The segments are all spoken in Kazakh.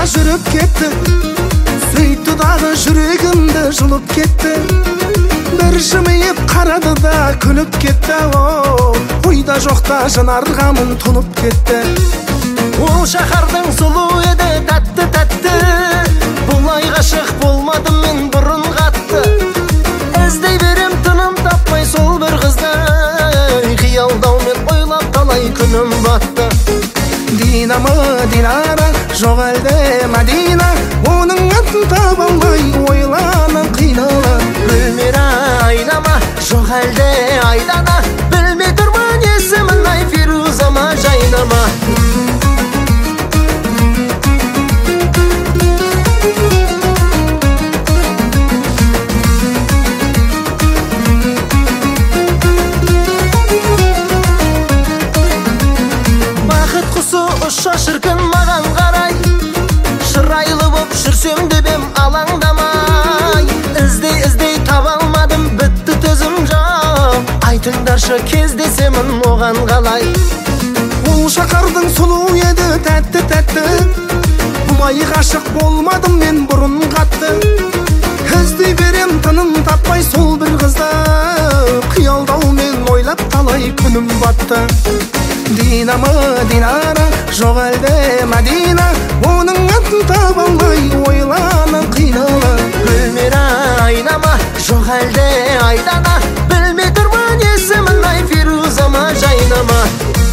жүріп кетті, сөйтті дағы жүрегімді жұлып кетті. Бір жымиып қарады да күліп кетті. Ойда жоқта жанарғамын тұнып кетті. Ол шаһардың сұлу еді тәтті, бұлай ғашық болмадым мен бұрын қатты. Іздей берем тыным таппай сол бір қызды, қиялдаумен ойлап талай күнім батты. Динамы Динара, жоқ әлде Мәдина, оның атын таба алмай ойланып қиналып. Гүлмира айнама, жоқ әлде Айдана, білмей тұрмын есімін, ай Фирузама жайнама. Ұша шіркін маған қарай, шырайлы боп жүрсем деп ем алаңдамай. Іздей таба алмадым, бітті төзім жоқ. Айтыңдаршы кездесемін оған қалай. Ол шаһардың сұлу еді тәтті, бұлай ғашық болмадым мен бұрын қатты. Іздей берем тыным таппай сол бір қызды, қиялдаумен ойлап талай күнім батты. Динамы Динара, жоқ әлде Мәдина, оның атын таба алмай ойланып қиналып. Гүлмира айнама, жоқ әлде Айдана, білмей тұрмын есімін, ай Фирузама жайнама.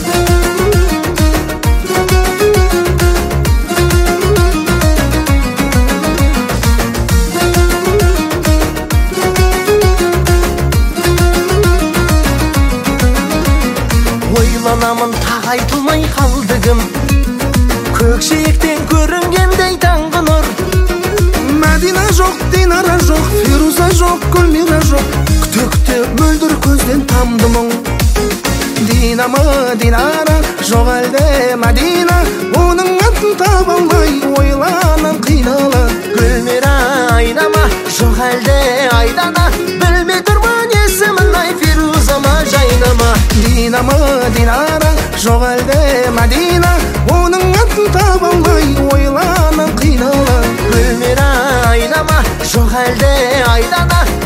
Ойланамын тағы айтылмай қалды кім, көкжиектен көрінгендей таңғы нұр. Мәдина жоқ, Динара жоқ, Фируза жоқ, Гүлмира жоқ, күте мөлдір көзден тамды мұң. Динамы Динара, жоқ әлде Мәдина, оның атын таба алмай ойланып қиналып. Гүлмира айнама, жоқ әлде Айдана, білмей тұрмын есімін, ай Фирузама жайнама. Динамы Динара, жоқ әлде Мәдина, оның атын таба алмай ойланып қиналып. Гүлмира айнама, жоқ әлде Айдана,